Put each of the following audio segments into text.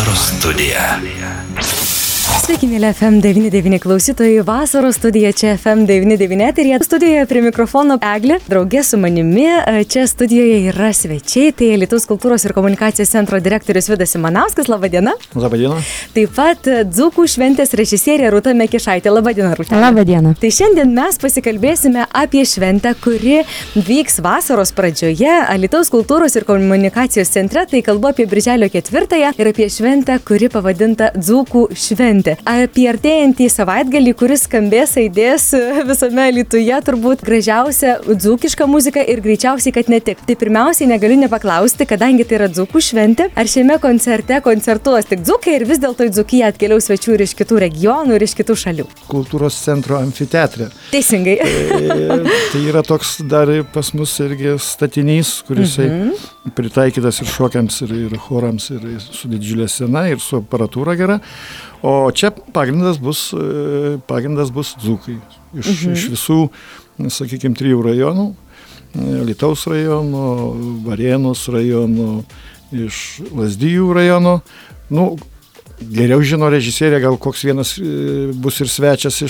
Vasaros studija. Sveiki, mėly FM99 klausytojai, Vasaros studija čia FM99 eteryje. Studijoje prie mikrofono Eglė, draugė su manimi. Čia studijoje yra svečiai, tai Alytaus kultūros ir komunikacijos centro direktorius Vidas Simanauskas. Labadiena. Labadiena. Taip pat Dzūkų šventės režisierė Rūta Mekišaitė. Labadiena, Rūta. Labadiena. Tai šiandien mes pasikalbėsime apie šventę, kuri vyks vasaros pradžioje Alytaus kultūros ir komunikacijos centre. Tai kalbu apie Birželio 4 ir apie šventę, kuri pavadinta Dzūkų šventė. Apie artėjantį savaitgalį, kuris skambės, aidės visame Alytuje, turbūt gražiausia dzūkiška muzika ir greičiausiai, kad ne tik. Tai pirmiausiai negaliu nepaklausti, kadangi tai yra Dzūkų šventė, ar šiame koncerte koncertuos tik dzūkai ir vis dėlto į Dzūkiją atkeliaus svečių ir iš kitų regionų, ir iš kitų šalių. Kultūros centro amfiteatre. Teisingai. Tai yra toks dar pas mus irgi statinys, kuris pritaikytas ir šokiams, ir chorams, ir su didžiulė scena, ir su aparatūra gera. O čia pagrindas bus dzūkai. Iš visų, sakykime, 3 rajonų. Alytaus rajono, Varėnos rajono, iš Lazdijų rajono. Geriau žino režisierė, gal koks vienas bus ir svečias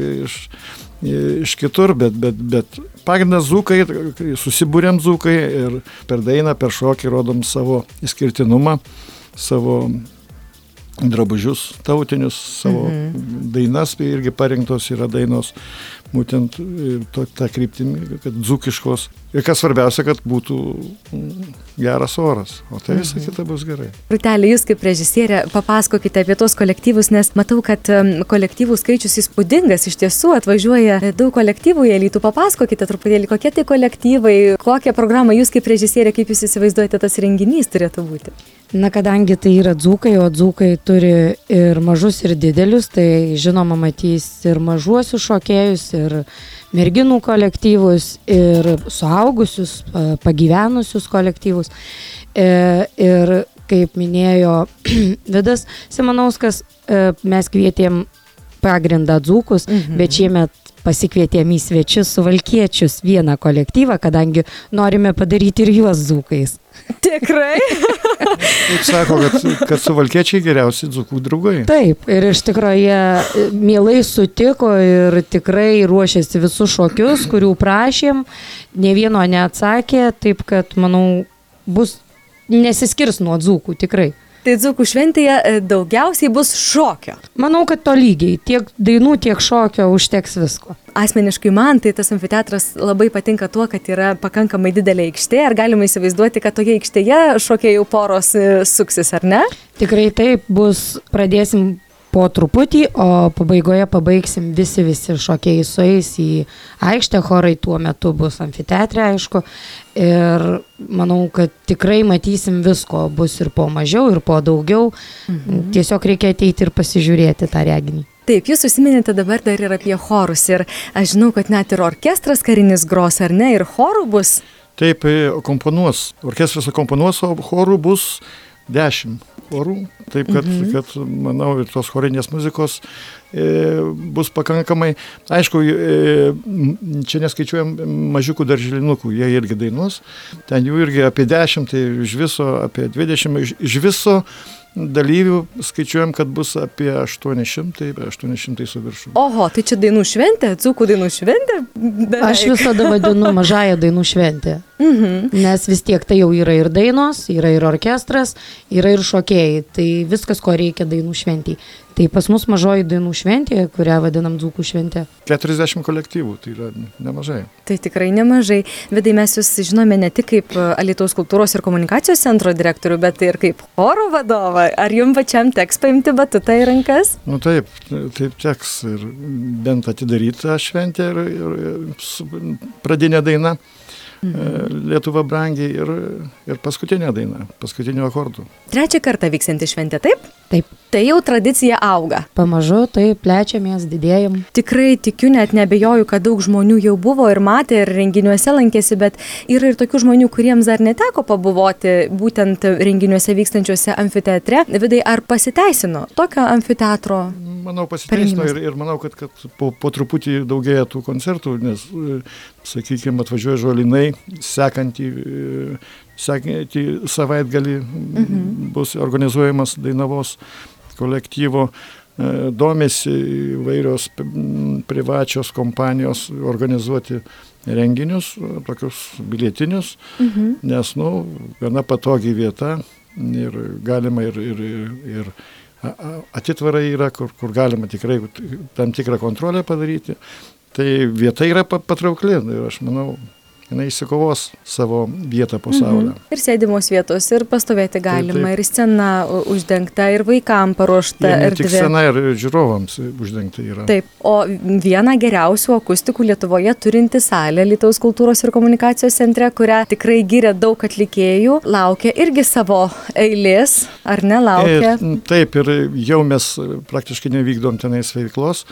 iš kitur, bet pagrindas dzūkai, susibūrėm dzūkai ir per dainą, per šokį rodom savo išskirtinumą, savo drabužius tautinius, savo dainas, irgi parinktos yra dainos, būtent tą kryptimį, kad dzūkiškos. Ir kas svarbiausia, kad būtų geras oras, o tai visa kita bus gerai. Rūtelė, jūs kaip režisierė papasakokite apie tos kolektyvus, nes matau, kad kolektyvų skaičius įspūdingas, iš tiesų atvažiuoja daug kolektyvų į Alytų. Papasakokite truputėlį, kokie tai kolektyvai, kokią programą jūs kaip režisierė, kaip jūs įsivaizduojate, tas renginys turėtų būti? Na, kadangi tai yra dzūkai, o dzūkai turi ir mažus, ir didelius, tai žinoma matys ir mažuosius šokėjus, ir merginų kolektyvus, ir suaugusius, pagyvenusius kolektyvus. Ir kaip minėjo Vidas Simanauskas, mes kvietėm pagrindą dzūkus, bet šiemet pasikvietėm į svečius suvalkiečius vieną kolektyvą, kadangi norime padaryti ir juos dzūkais. Tikrai? Taip sako, kad suvalkiečiai geriausi dzūkų draugai. Taip, ir iš tikrųjų jie mielai sutiko ir tikrai ruošėsi visus šokius, kurių prašėm, ne vieno neatsakė, taip kad, manau, nesiskirs nuo dzūkų, tikrai. Tai Dzūkų šventėje daugiausiai bus šokio. Manau, kad to lygiai. Tiek dainų, tiek šokio užteks visko. Asmeniškai man tai tas amfiteatras labai patinka tuo, kad yra pakankamai didelė aikštė. Ar galima įsivaizduoti, kad toje aikštėje šokėjų poros suksis, ar ne? Tikrai taip bus. Pradėsim po truputį, o pabaigoje pabaigsim visi šokėjai sueis į aikštę, chorai tuo metu bus amfiteatre, aišku. Ir manau, kad tikrai matysim visko, bus ir po mažiau, ir po daugiau. Tiesiog reikia ateiti ir pasižiūrėti tą reginį. Taip, jūs užsiminėte dabar dar ir apie chorus. Ir aš žinau, kad net ir orkestras karinis gros, ar ne, ir chorų bus? Taip, komponuos. Orkestras komponuos, o chorų bus 10 chorų. Taip, kad manau, ir tos chorinės muzikos bus pakankamai. Aišku, čia neskaičiuojam mažiukų darželinukų, jie irgi dainuos. Ten jų irgi apie 10, tai iš viso apie 20, iš viso dalyvių skaičiuojam, kad bus apie 800 su viršum. Oho, tai čia dainų šventė, dzūkų dainų šventė? Beveik. Aš visada vadinu mažąją dainų šventę. Nes vis tiek tai jau yra ir dainos, yra ir orkestras, yra ir šokėjai. Tai viskas, ko reikia dainų šventėj. Tai pas mus mažoji dainų šventė, kurią vadinam Dzūkų šventė. 40 kolektyvų, tai yra nemažai. Tai tikrai nemažai. Vidai, mes jūs žinome ne tik kaip Alytaus kultūros ir komunikacijos centro direktorių, bet ir kaip choro vadovą. Ar jums pačiam teks paimti batutą į rankas? Taip teks ir bent atidaryti tą šventę ir pradinę dainą. Lietuva brangiai ir paskutinė daina, paskutinių akordų. 3 kartą vyksianti šventė, taip? Taip. Tai jau tradicija auga. Pamažu, taip, plečiamės, didėjam. Tikrai tikiu, net neabejoju, kad daug žmonių jau buvo ir matė, ir renginiuose lankėsi, bet yra ir tokių žmonių, kuriems dar neteko pabuvoti būtent renginiuose vykstančiuose amfiteatre. Vidai, ar pasiteisino tokio amfiteatro? Manau, pasiteisino ir manau, kad po truputį daugėja tų koncertų, nes, sakykime, atvažiuoja Žolinai, sekantį sekantį savaitgalį bus organizuojamas Dainavos kolektyvo. Domisi įvairios privačios kompanijos organizuoti renginius, tokius bilietinius, nes, gana patogi vieta ir galima ir atitvarai yra, kur galima tikrai tam tikrą kontrolę padaryti. Tai vieta yra patraukli ir aš manau, jinai įsikovos savo vietą po saulę. Ir sėdimos vietos, ir pastovėti galima, taip. Ir scena uždengta, ir vaikam paruošta erdvė. Tik scena ir žiūrovams uždengta yra. Taip, o viena geriausių akustikų Lietuvoje turinti salė Alytaus kultūros ir komunikacijos centre, kurią tikrai giria daug atlikėjų, laukia irgi savo eilės, ar ne laukia? Taip, ir jau mes praktiškai nevykdom tenais veiklos.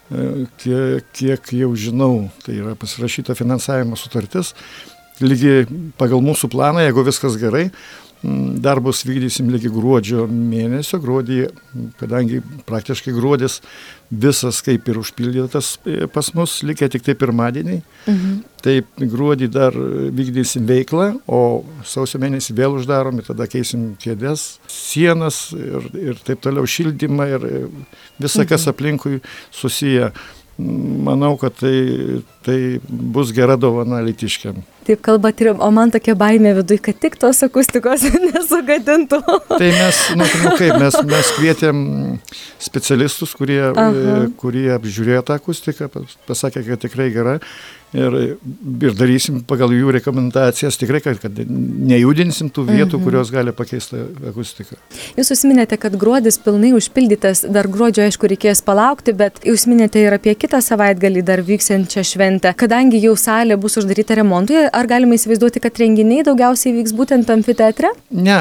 Kiek jau žinau, tai yra pasirašyta finansavimo sutartis. Lygiai pagal mūsų planą, jeigu viskas gerai, darbus vykdysim lygi gruodžio mėnesio. Gruodį, kadangi praktiškai gruodis visas kaip ir užpildytas pas mus, likę tik tai pirmadieniai. Taip, gruodį dar vykdysim veiklą, o sausio mėnesį vėl uždarom ir tada keisim kėdes, sienas ir taip toliau, šildymą ir visa, kas aplinkui susiję. Manau, kad tai bus gera dovana alytiškiam. Taip kalbat, o man tokia baimė viduj, kad tik tos akustikos nesugadintų. Tai mes kvietėm specialistus, kurie apžiūrėjo tą akustiką, pasakė, kad tikrai gera. Ir darysim pagal jų rekomendacijas tikrai, kad nejudinsim tų vietų, kurios gali pakeisti akustiką. Jūs užsiminėte, kad gruodis pilnai užpildytas, dar gruodžio aišku reikės palaukti, bet jūs minėte ir apie kitą savaitgalį dar vyksiančią šventę. Kadangi jau salė bus uždaryta remontui, ar galime įsivaizduoti, kad renginiai daugiausiai vyks būtent amfiteatre? Ne,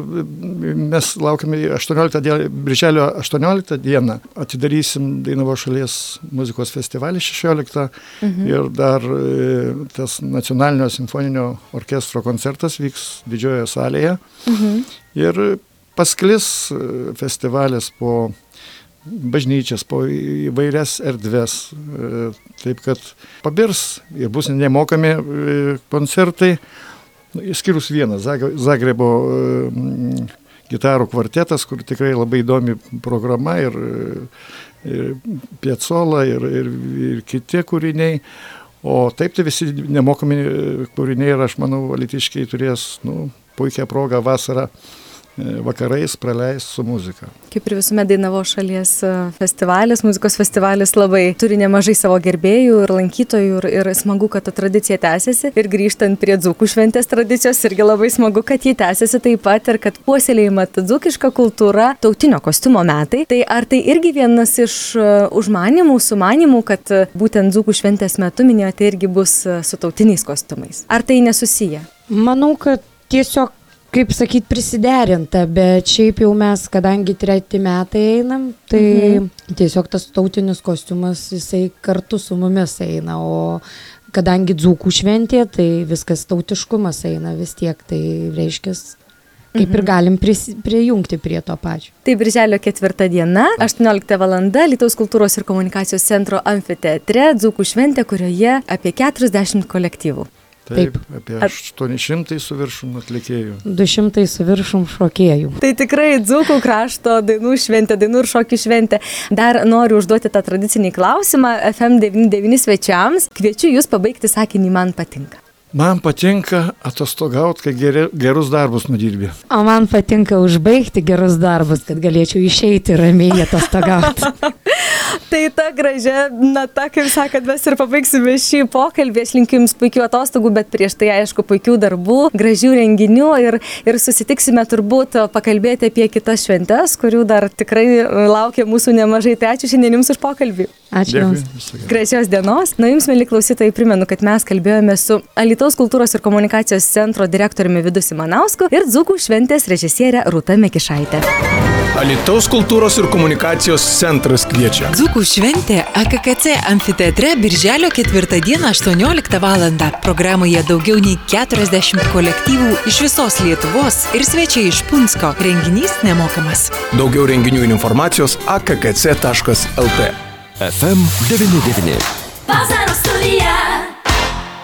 mes laukiame birželio 18 dieną. Atidarysim Dainavos šalies muzikos festivalį 16 ir dar tas nacionalinio simfoninio orkestro koncertas vyks didžiojoje salėje. Ir pasklis festivalis po bažnyčias, po įvairias erdves. Taip, kad pabirs ir bus nemokami koncertai, išskyrus vieną, Zagrebo gitarų kvartetas, kur tikrai labai įdomi programa ir Piazzolla ir kiti kūriniai. O taip, tai visi nemokami kūriniai ir aš manau, alytiškiai turės puikią progą vasarą vakarais praleis su muzika. Kaip ir visuomet Dainavos šalies festivalis, muzikos festivalis labai turi nemažai savo gerbėjų ir lankytojų ir smagu, kad ta tradicija tęsiasi. Ir grįžtant prie dzūkų šventės tradicijos, irgi labai smagu, kad ji tęsiasi taip pat ir kad puoselėjama ta dzūkiška kultūra, tautinio kostiumo metai. Tai ar tai irgi vienas iš užmanimų, sumanimų, kad būtent dzūkų šventės metu minėjote irgi bus su tautiniais kostiumais? Ar tai nesusiję? Manau, kad tiesiog kaip sakyt, prisiderinta, bet šiaip jau mes, kadangi 3 metai einam, tai tiesiog tas tautinis kostiumas, jisai kartu su mumis eina, o kadangi dzūkų šventė, tai viskas tautiškumas eina vis tiek, tai reiškia, kaip ir galim prijungti prie to pačio. Tai birželio 4 diena, 18 valanda, Alytaus kultūros ir komunikacijos centro amfiteatre, dzūkų šventė, kurioje apie 40 kolektyvų. Taip, apie 800 su viršum atlikėjų. 200 su viršum šokėjų. Tai tikrai dzūkų krašto dainų šventė, dainų ir šokių šventė. Dar noriu užduoti tą tradicinį klausimą FM99 svečiams. Kviečiu jūs pabaigti sakinį "man patinka". Man patinka atostogauti, kai gerus darbus nudirbi. O man patinka užbaigti gerus darbus, kad galėčiau išeiti ramiai atostogauti. Tai ta gražia nata, kaip sakant, mes ir pabaigsime šį pokalbį. Aš linkiu jums puikių atostogų, bet prieš tai, aišku, puikių darbų, gražių renginių ir susitiksime turbūt pakalbėti apie kitas šventes, kurių dar tikrai laukia mūsų nemažai. Tai ačiū šiandien jums už pokalbį. Ačiū jums. Gražios dienos. Na, jums, mieli klausytojai, primenu, kad mes kalbėjome su Alytaus kultūros ir komunikacijos centro direktoriumi Vidu Simanausku ir dzūkų šventės režisierė Rūta Mekišaitė. Alytaus kultūros ir komunikacijos centras kviečia. Dzūkų šventė AKKC amfiteatre birželio 4 dieną 18 val. Programoje daugiau nei 40 kolektyvų iš visos Lietuvos ir svečiai iš Punsko. Renginys nemokamas. Daugiau renginių ir informacijos akkc.lt. FM99. Vasaros studija.